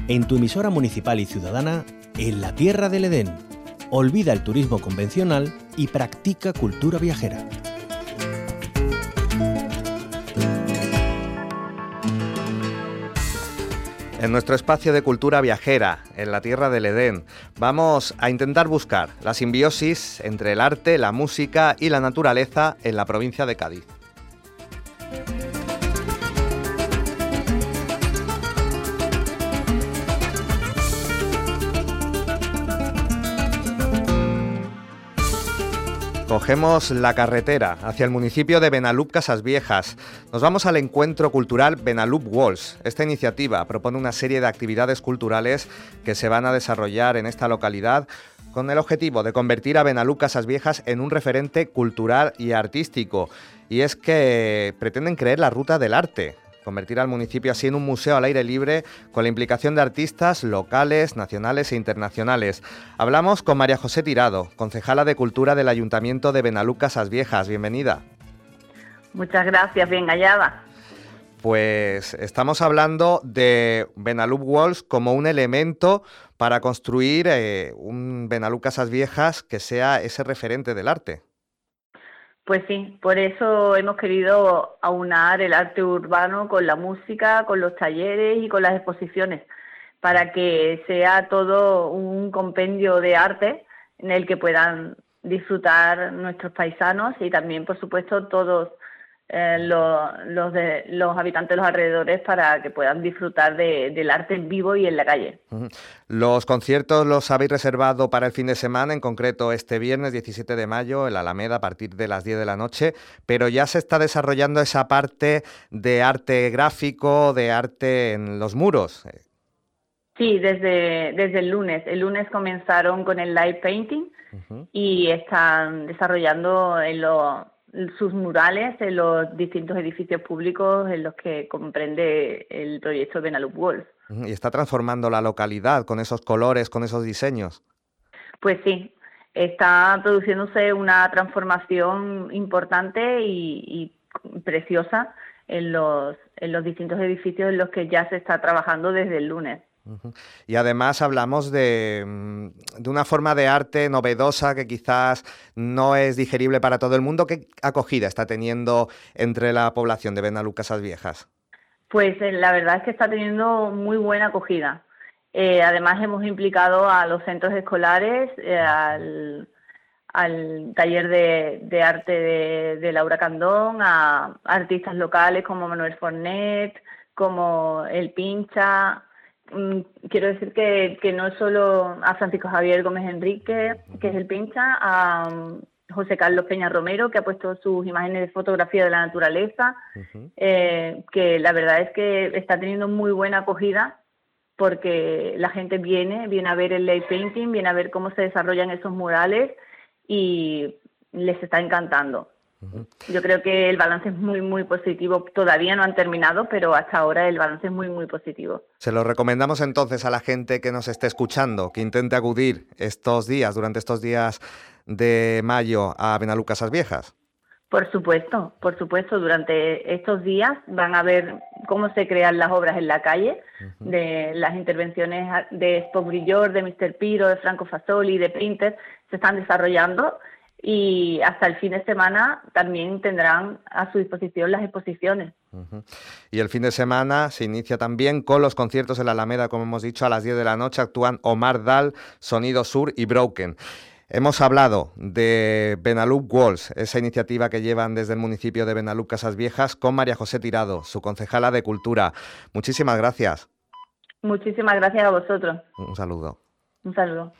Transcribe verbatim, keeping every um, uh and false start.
en tu emisora municipal y ciudadana, en la Tierra del Edén. Olvida el turismo convencional y practica cultura viajera. En nuestro espacio de cultura viajera, en la Tierra del Edén, vamos a intentar buscar la simbiosis entre el arte, la música y la naturaleza en la provincia de Cádiz. Cogemos la carretera hacia el municipio de Benalup Casasviejas. Nos vamos al encuentro cultural Benalup Walls. Esta iniciativa propone una serie de actividades culturales que se van a desarrollar en esta localidad con el objetivo de convertir a Benalup Casasviejas en un referente cultural y artístico. Y es que pretenden crear la ruta del arte, convertir al municipio así en un museo al aire libre con la implicación de artistas locales, nacionales e internacionales. Hablamos con María José Tirado, concejala de Cultura del Ayuntamiento de Benalup Casasviejas. Bienvenida. Muchas gracias, bien hallada. Pues estamos hablando de Benalup Walls como un elemento para construir eh, un Benalup Casasviejas que sea ese referente del arte. Pues sí, por eso hemos querido aunar el arte urbano con la música, con los talleres y con las exposiciones, para que sea todo un compendio de arte en el que puedan disfrutar nuestros paisanos y también, por supuesto, todos eh, los, los, de, los habitantes de los alrededores, para que puedan disfrutar de, del arte en vivo y en la calle. Los conciertos los habéis reservado para el fin de semana, en concreto este viernes diecisiete de mayo en la Alameda a partir de las diez de la noche, pero ya se está desarrollando esa parte de arte gráfico, de arte en los muros. Sí, desde, desde el lunes. El lunes comenzaron con el live painting uh-huh. y están desarrollando en los... sus murales en los distintos edificios públicos en los que comprende el proyecto Benalup Walls. ¿Y está transformando la localidad con esos colores, con esos diseños? Pues sí, está produciéndose una transformación importante y, y preciosa en los, en los distintos edificios en los que ya se está trabajando desde el lunes. Y además hablamos de, de una forma de arte novedosa que quizás no es digerible para todo el mundo. ¿Qué acogida está teniendo entre la población de Benalup Casasviejas? Pues eh, la verdad es que está teniendo muy buena acogida. Eh, además hemos implicado a los centros escolares, eh, al, al taller de, de arte de, de Laura Candón, a artistas locales como Manuel Fornet, como El Pincha. Quiero decir que, que no solo a Francisco Javier Gómez Enrique, que es El Pincha, a um, José Carlos Peña Romero, que ha puesto sus imágenes de fotografía de la naturaleza, uh-huh. eh, que la verdad es que está teniendo muy buena acogida, porque la gente viene, viene a ver el live painting, viene a ver cómo se desarrollan esos murales y les está encantando. Yo creo que el balance es muy, muy positivo. Todavía no han terminado, pero hasta ahora el balance es muy, muy positivo. Se lo recomendamos entonces a la gente que nos esté escuchando, que intente acudir estos días, durante estos días de mayo, a Benalup Casasviejas. Por supuesto, por supuesto. Durante estos días van a ver cómo se crean las obras en la calle, uh-huh. de las intervenciones de Spock Brillor, de míster Piro, de Franco Fasoli, de Printer, se están desarrollando. Y hasta el fin de semana también tendrán a su disposición las exposiciones. Uh-huh. Y el fin de semana se inicia también con los conciertos en la Alameda, como hemos dicho, a las diez de la noche actúan Omar Dal, Sonido Sur y Broken. Hemos hablado de Benalup Walls, esa iniciativa que llevan desde el municipio de Benalup Casasviejas, con María José Tirado, su concejala de Cultura. Muchísimas gracias. Muchísimas gracias a vosotros. Un saludo. Un saludo.